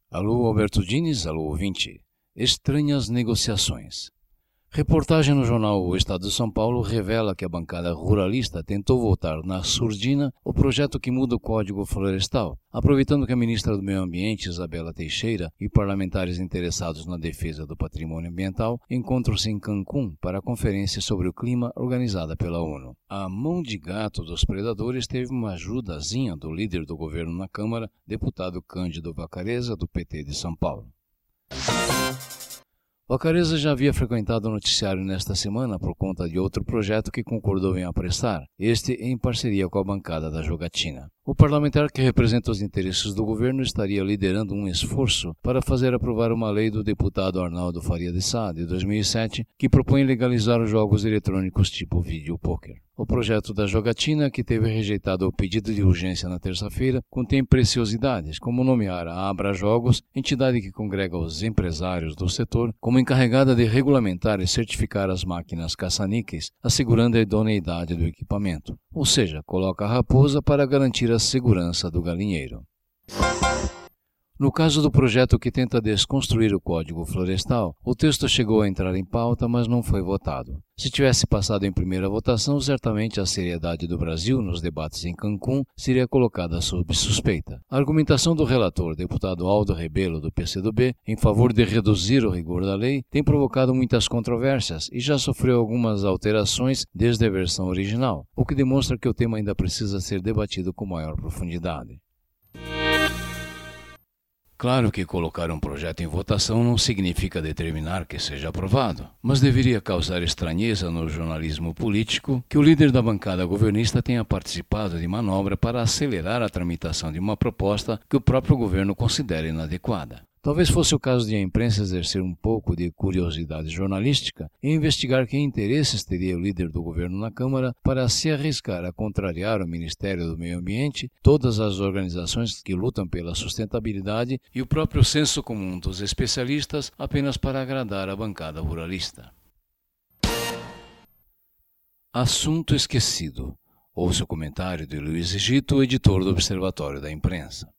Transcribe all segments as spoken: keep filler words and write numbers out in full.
Alô, Alberto Diniz, alô, ouvinte. Estranhas negociações. Reportagem no jornal O Estado de São Paulo revela que a bancada ruralista tentou votar na surdina o projeto que muda o Código Florestal, aproveitando que a ministra do Meio Ambiente, Isabela Teixeira, e parlamentares interessados na defesa do patrimônio ambiental encontram-se em Cancún para a Conferência sobre o Clima organizada pela ONU. A mão de gato dos predadores teve uma ajudazinha do líder do governo na Câmara, deputado Cândido Vacarezza, do P T de São Paulo. Vacarezza já havia frequentado o noticiário nesta semana por conta de outro projeto que concordou em apressar, este em parceria com a bancada da jogatina. O parlamentar que representa os interesses do governo estaria liderando um esforço para fazer aprovar uma lei do deputado Arnaldo Faria de Sá, de dois mil e sete, que propõe legalizar os jogos eletrônicos tipo videopoker. O projeto da jogatina, que teve rejeitado o pedido de urgência na terça-feira, contém preciosidades, como nomear a Abra Jogos, entidade que congrega os empresários do setor, como encarregada de regulamentar e certificar as máquinas caça-níqueis, assegurando a idoneidade do equipamento. Ou seja, coloca a raposa para garantir a segurança do galinheiro. No caso do projeto que tenta desconstruir o Código Florestal, o texto chegou a entrar em pauta, mas não foi votado. Se tivesse passado em primeira votação, certamente a seriedade do Brasil nos debates em Cancún seria colocada sob suspeita. A argumentação do relator, deputado Aldo Rebelo, do P C do B, em favor de reduzir o rigor da lei, tem provocado muitas controvérsias e já sofreu algumas alterações desde a versão original, o que demonstra que o tema ainda precisa ser debatido com maior profundidade. Claro que colocar um projeto em votação não significa determinar que seja aprovado, mas deveria causar estranheza no jornalismo político que o líder da bancada governista tenha participado de manobra para acelerar a tramitação de uma proposta que o próprio governo considera inadequada. Talvez fosse o caso de a imprensa exercer um pouco de curiosidade jornalística e investigar que interesses teria o líder do governo na Câmara para se arriscar a contrariar o Ministério do Meio Ambiente, todas as organizações que lutam pela sustentabilidade e o próprio senso comum dos especialistas apenas para agradar a bancada ruralista. Assunto esquecido. Ouça o comentário de Luiz Egito, editor do Observatório da Imprensa.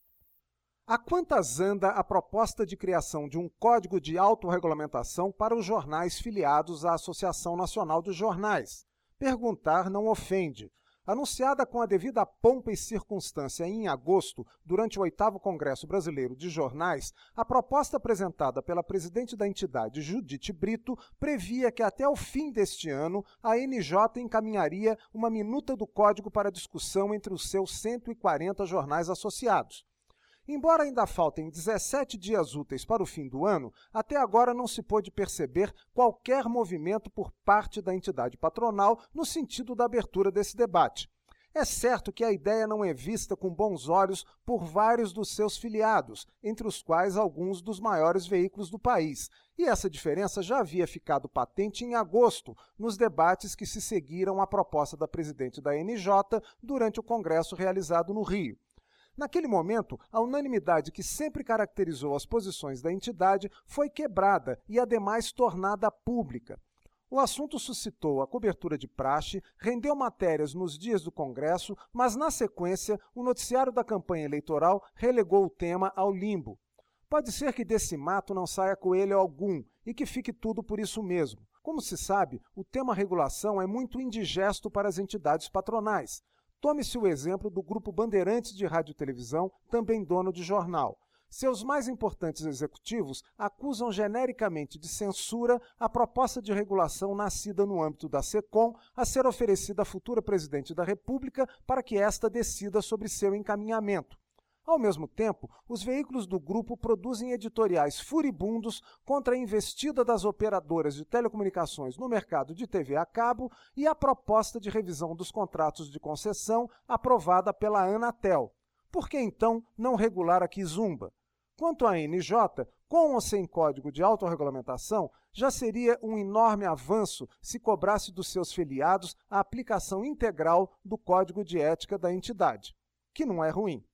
A quantas anda a proposta de criação de um código de autorregulamentação para os jornais filiados à Associação Nacional dos Jornais? Perguntar não ofende. Anunciada com a devida pompa e circunstância em agosto, durante o oitavo Congresso Brasileiro de Jornais, a proposta apresentada pela presidente da entidade, Judite Brito, previa que até o fim deste ano a N J encaminharia uma minuta do código para discussão entre os seus cento e quarenta jornais associados. Embora ainda faltem dezessete dias úteis para o fim do ano, até agora não se pôde perceber qualquer movimento por parte da entidade patronal no sentido da abertura desse debate. É certo que a ideia não é vista com bons olhos por vários dos seus filiados, entre os quais alguns dos maiores veículos do país, e essa diferença já havia ficado patente em agosto, nos debates que se seguiram à proposta da presidente da N J durante o congresso realizado no Rio. Naquele momento, a unanimidade que sempre caracterizou as posições da entidade foi quebrada e, ademais, tornada pública. O assunto suscitou a cobertura de praxe, rendeu matérias nos dias do Congresso, mas, na sequência, o noticiário da campanha eleitoral relegou o tema ao limbo. Pode ser que desse mato não saia coelho algum e que fique tudo por isso mesmo. Como se sabe, o tema regulação é muito indigesto para as entidades patronais. Tome-se o exemplo do Grupo Bandeirantes de Rádio e Televisão, também dono de jornal. Seus mais importantes executivos acusam genericamente de censura a proposta de regulação nascida no âmbito da SECOM a ser oferecida à futura presidente da República para que esta decida sobre seu encaminhamento. Ao mesmo tempo, os veículos do grupo produzem editoriais furibundos contra a investida das operadoras de telecomunicações no mercado de T V a cabo e a proposta de revisão dos contratos de concessão aprovada pela Anatel. Por que então não regular a Kizumba? Quanto à N J, com ou sem código de autorregulamentação, já seria um enorme avanço se cobrasse dos seus filiados a aplicação integral do Código de Ética da entidade, que não é ruim.